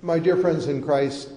My dear friends in Christ,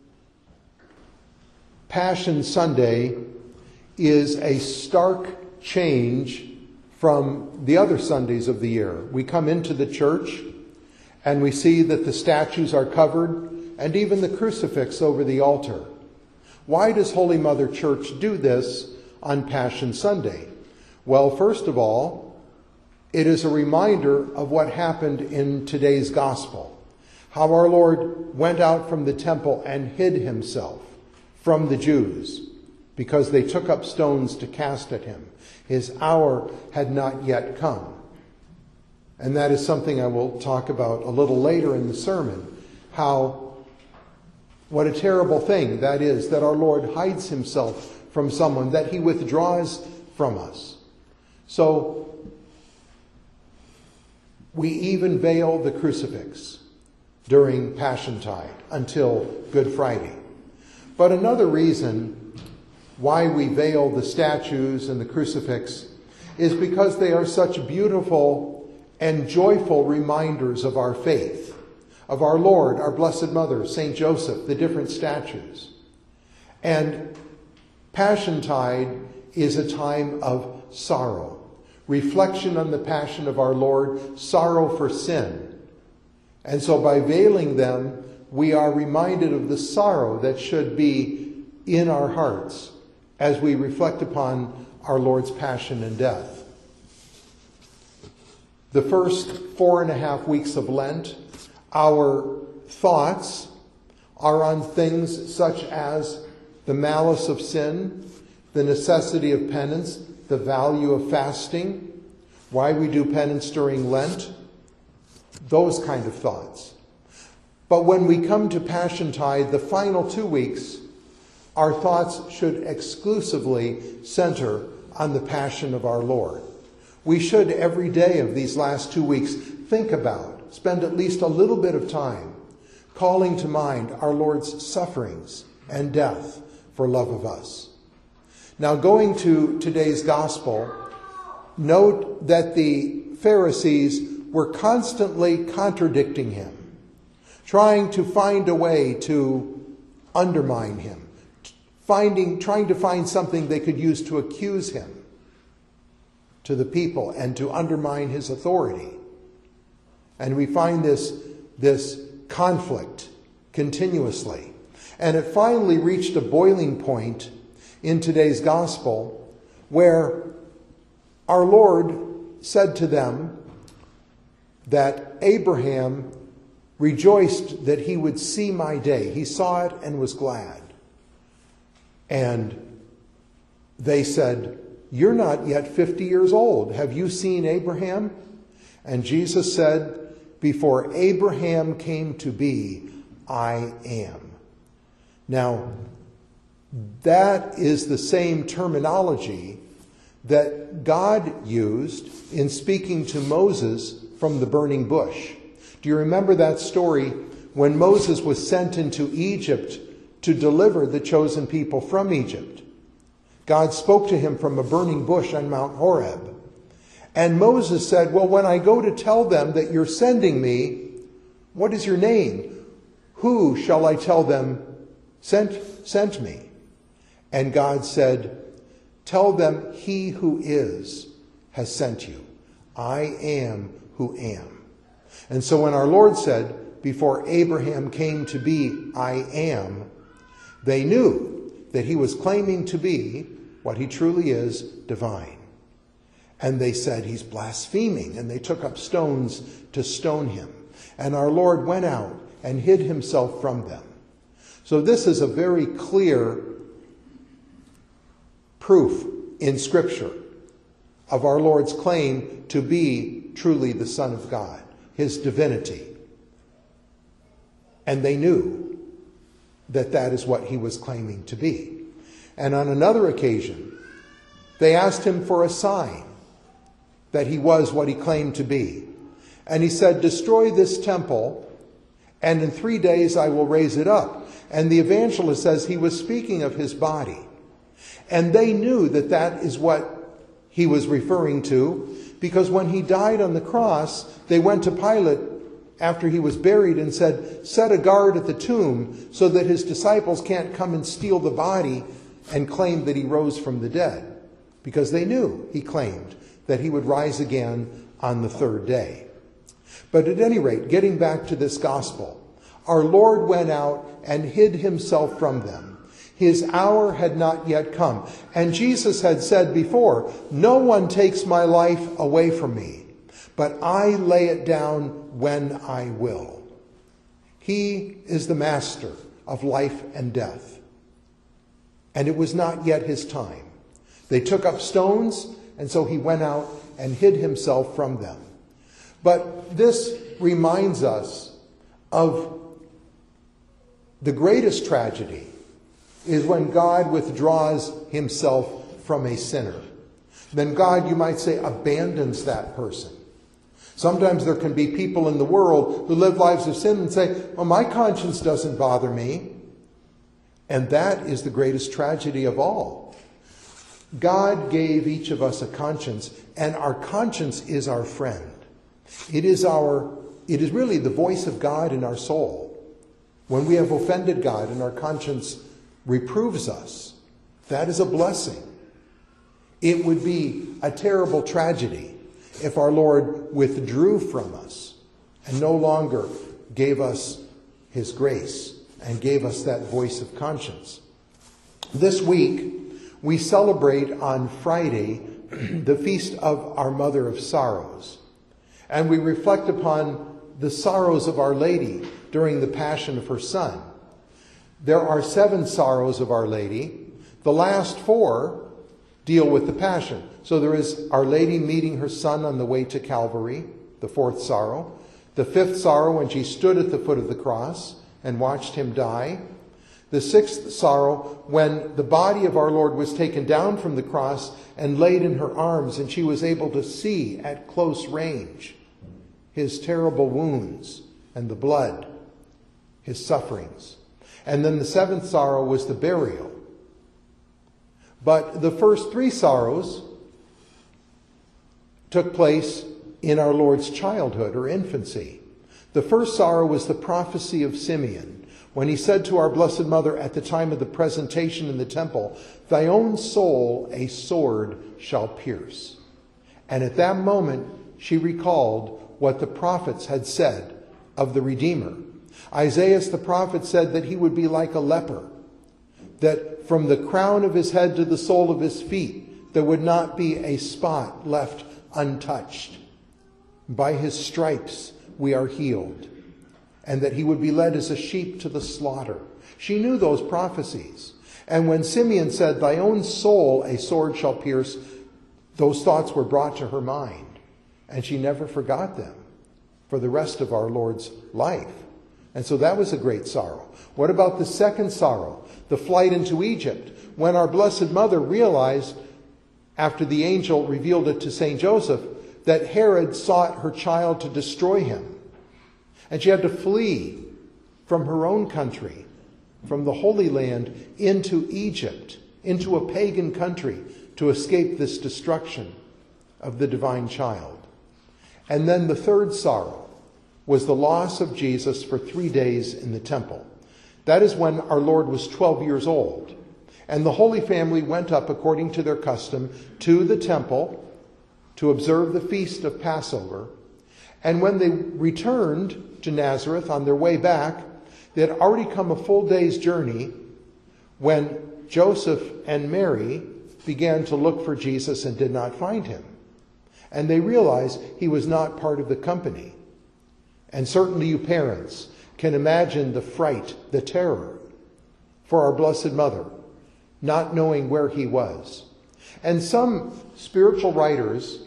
Passion Sunday is a stark change from the other Sundays of the year. We come into the church and we see that the statues are covered and even the crucifix over the altar. Why does Holy Mother Church do this on Passion Sunday? Well, first of all, it is a reminder of what happened in today's gospel. How our Lord went out from the temple and hid himself from the Jews because they took up stones to cast at him. His hour had not yet come. And that is something I will talk about a little later in the sermon. What a terrible thing that is, that our Lord hides himself from someone, that he withdraws from us. So we even veil the crucifix during Passiontide until Good Friday. But another reason why we veil the statues and the crucifix is because they are such beautiful and joyful reminders of our faith, of our Lord, our Blessed Mother, Saint Joseph, the different statues. And Passiontide is a time of sorrow, reflection on the passion of our Lord, sorrow for sin. And so by veiling them, we are reminded of the sorrow that should be in our hearts as we reflect upon our Lord's passion and death. The first 4.5 weeks of Lent, our thoughts are on things such as the malice of sin, the necessity of penance, the value of fasting, why we do penance during Lent, those kind of thoughts. But when we come to Passiontide, the final 2 weeks, our thoughts should exclusively center on the passion of our Lord. We should every day of these last 2 weeks spend at least a little bit of time calling to mind our Lord's sufferings and death for love of us. Now, going to today's gospel, note that the Pharisees were constantly contradicting him, trying to find a way to undermine him, trying to find something they could use to accuse him to the people and to undermine his authority. And we find this conflict continuously. And it finally reached a boiling point in today's gospel where our Lord said to them that Abraham rejoiced that he would see my day. He saw it and was glad. And they said, "You're not yet 50 years old. Have you seen Abraham?" And Jesus said, "Before Abraham came to be, I am." Now, that is the same terminology that God used in speaking to Moses from the burning bush. Do you remember that story when Moses was sent into Egypt to deliver the chosen people from Egypt? God spoke to him from a burning bush on Mount Horeb. And Moses said, "Well, when I go to tell them that you're sending me, what is your name? Who shall I tell them sent me?" And God said, "Tell them he who is has sent you. I am who am." And so when our Lord said, "Before Abraham came to be, I am," they knew that he was claiming to be what he truly is, divine. And they said he's blaspheming, and they took up stones to stone him. And our Lord went out and hid himself from them. So this is a very clear proof in Scripture of our Lord's claim to be truly the Son of God, his divinity. And they knew that that is what he was claiming to be. And on another occasion, they asked him for a sign that he was what he claimed to be. And he said, "Destroy this temple, and in 3 days I will raise it up." And the evangelist says he was speaking of his body. And they knew that that is what he was referring to, because when he died on the cross, they went to Pilate after he was buried and said, set a guard at the tomb so that his disciples can't come and steal the body and claim that he rose from the dead. Because they knew, he claimed, that he would rise again on the third day. But at any rate, getting back to this gospel, our Lord went out and hid himself from them. His hour had not yet come. And Jesus had said before, no one takes my life away from me, but I lay it down when I will. He is the master of life and death. And it was not yet his time. They took up stones, and so he went out and hid himself from them. But this reminds us of the greatest tragedy is when God withdraws himself from a sinner. Then God, you might say, abandons that person. Sometimes there can be people in the world who live lives of sin and say, well, my conscience doesn't bother me. And that is the greatest tragedy of all. God gave each of us a conscience, and our conscience is our friend. It is really the voice of God in our soul. When we have offended God and our conscience reproves us, that is a blessing. It would be a terrible tragedy if our Lord withdrew from us and no longer gave us his grace and gave us that voice of conscience. This week, we celebrate on Friday the feast of our Mother of Sorrows. And we reflect upon the sorrows of Our Lady during the Passion of her Son. There are 7 sorrows of Our Lady. The last 4 deal with the Passion. So there is Our Lady meeting her Son on the way to Calvary, the 4th sorrow. The 5th sorrow when she stood at the foot of the cross and watched him die. The 6th sorrow when the body of our Lord was taken down from the cross and laid in her arms, and she was able to see at close range his terrible wounds and the blood, his sufferings. And then the 7th sorrow was the burial. But the first 3 sorrows took place in our Lord's childhood or infancy. The first sorrow was the prophecy of Simeon, when he said to our Blessed Mother at the time of the presentation in the temple, thy own soul a sword shall pierce. And at that moment, she recalled what the prophets had said of the Redeemer. Isaiah the prophet said that he would be like a leper, that from the crown of his head to the sole of his feet, there would not be a spot left untouched. By his stripes we are healed, and that he would be led as a sheep to the slaughter. She knew those prophecies. And when Simeon said, thy own soul a sword shall pierce, those thoughts were brought to her mind. And she never forgot them for the rest of our Lord's life. And so that was a great sorrow. What about the 2nd sorrow, the flight into Egypt, when our Blessed Mother realized, after the angel revealed it to St. Joseph, that Herod sought her child to destroy him. And she had to flee from her own country, from the Holy Land, into Egypt, into a pagan country, to escape this destruction of the divine child. And then the 3rd sorrow was the loss of Jesus for 3 days in the temple. That is when our Lord was 12 years old. And the Holy Family went up, according to their custom, to the temple to observe the feast of Passover. And when they returned to Nazareth on their way back, they had already come a full day's journey when Joseph and Mary began to look for Jesus and did not find him. And they realized he was not part of the company. And certainly you parents can imagine the fright, the terror for our Blessed Mother, not knowing where he was. And some spiritual writers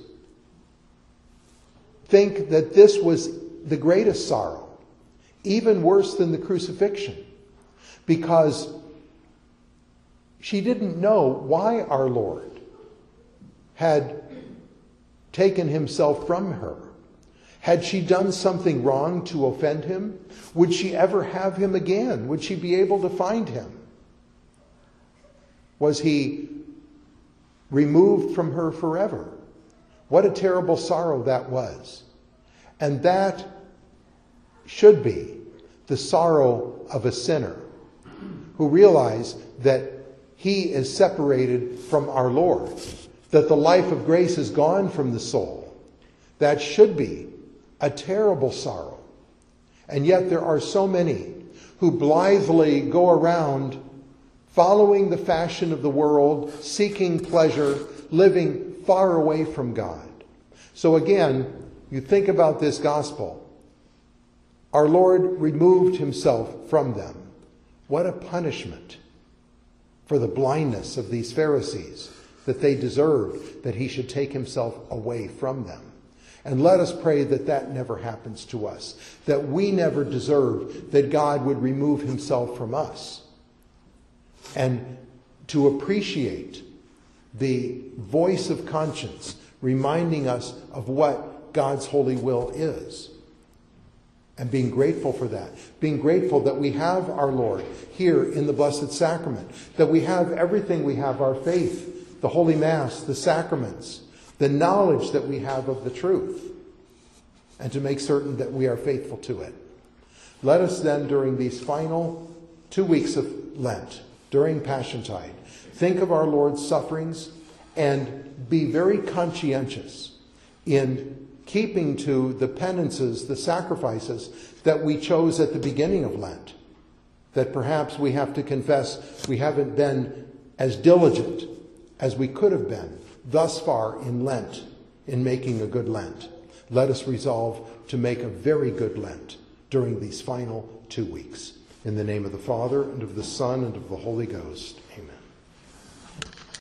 think that this was the greatest sorrow, even worse than the crucifixion, because she didn't know why our Lord had taken himself from her. Had she done something wrong to offend him? Would she ever have him again? Would she be able to find him? Was he removed from her forever? What a terrible sorrow that was. And that should be the sorrow of a sinner who realizes that he is separated from our Lord, that the life of grace is gone from the soul. That should be a terrible sorrow. And yet there are so many who blithely go around following the fashion of the world, seeking pleasure, living far away from God. So again, you think about this gospel. Our Lord removed himself from them. What a punishment for the blindness of these Pharisees, that they deserved that he should take himself away from them. And let us pray that that never happens to us, that we never deserve that God would remove himself from us. And to appreciate the voice of conscience reminding us of what God's holy will is. And being grateful for that. Being grateful that we have our Lord here in the Blessed Sacrament. That we have everything we have, our faith, the Holy Mass, the sacraments, the knowledge that we have of the truth. And to make certain that we are faithful to it. Let us then, during these final 2 weeks of Lent, during Passiontide, think of our Lord's sufferings and be very conscientious in keeping to the penances, the sacrifices that we chose at the beginning of Lent. That perhaps we have to confess we haven't been as diligent as we could have been thus far in Lent, in making a good Lent. Let us resolve to make a very good Lent during these final 2 weeks. In the name of the Father, and of the Son, and of the Holy Ghost. Amen.